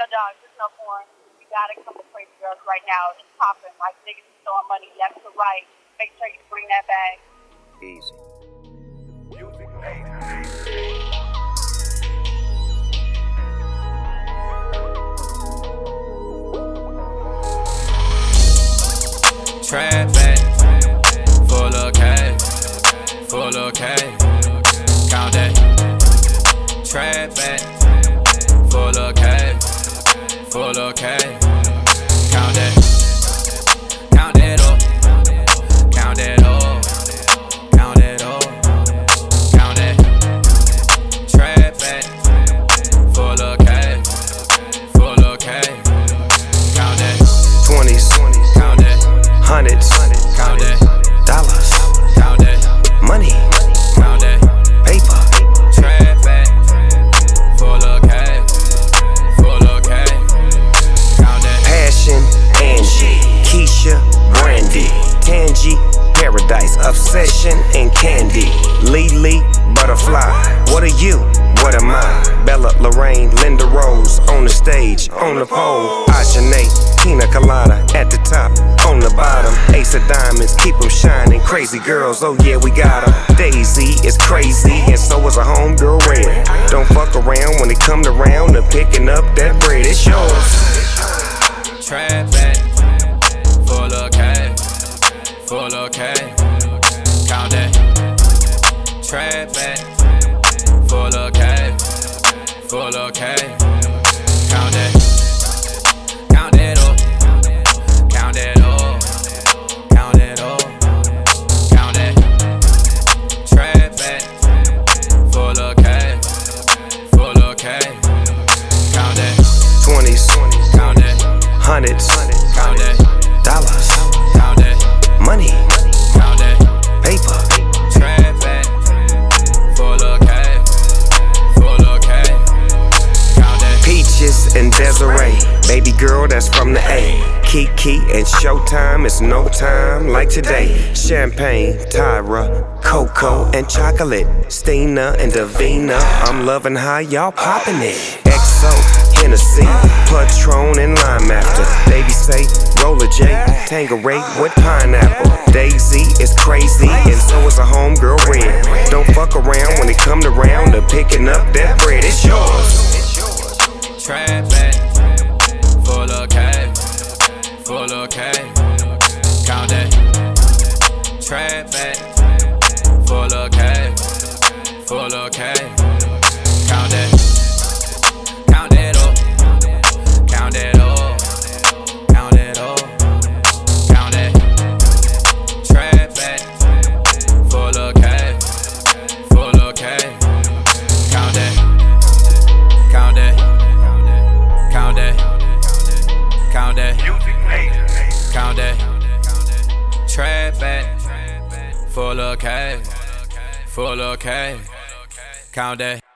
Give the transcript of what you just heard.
Yo, dog, there's no porn. You gotta come to Crazy Girls right now. It's popping. Like, niggas is throwing money left to right. Make sure you bring that bag. Easy. Trap back, full of cash, full of cash. Count that. Trap back, full of cash, full of cash. Count that. Count that up, count that up, count that up, count that. Trap back, full of cash, full of cash. Count that. 20s, Count that. hundreds, Count that. dollars, Count that. money, Count that. paper, Trap back, full of cash, full of cash. Count that. passion, Angie, Keisha, Brandy, Tangy, Paradise, Obsession, and Candy, Lily, Butterfly. What are you? What am I? Bella, Lorraine, Linda Rose, on the stage, on the pole. Ajane, Pina Colada, at the top, on the bottom. Ace of diamonds, keep them shining. Crazy girls, oh yeah, we got them. Daisy is crazy, and so is a homegirl Red. Don't fuck around when it come to round of picking up that bread. It's yours. Trap back, full of cash, full of cash. Count that. Trap back, full of cash, full of cash. Count that. Count that up, count that up, count that up, count that. Trap back, full of cash, full of cash. Count that. 20s, Count that. hundreds, Count that. dollars, Count that. money, Count that. paper, Trap back, full of cash, full of cash. Count that. Peaches and Desiree, baby girl that's from the A. Kiki and Showtime, it's no time like today. Champagne, Tyra, Coco and Chocolate, Stina and Davina. I'm loving how y'all poppin' it. XO, Hennessy, Patron and Lime after. Baby say, Roller J, Tangeray with pineapple. Daisy is crazy and so is a homegirl Red. Don't fuck around when it come to round of picking up that bread. It's yours. Trap back, full of cash, full of cash. Count that. Trap back, full of cash, full of cash. Count that. Count that up, count that up, count that up, count that. Trap back, full of cash, full of cash. Count that. Count that. Count that. Count that. Count that. Trap back, full of cash, full of cash. Count that.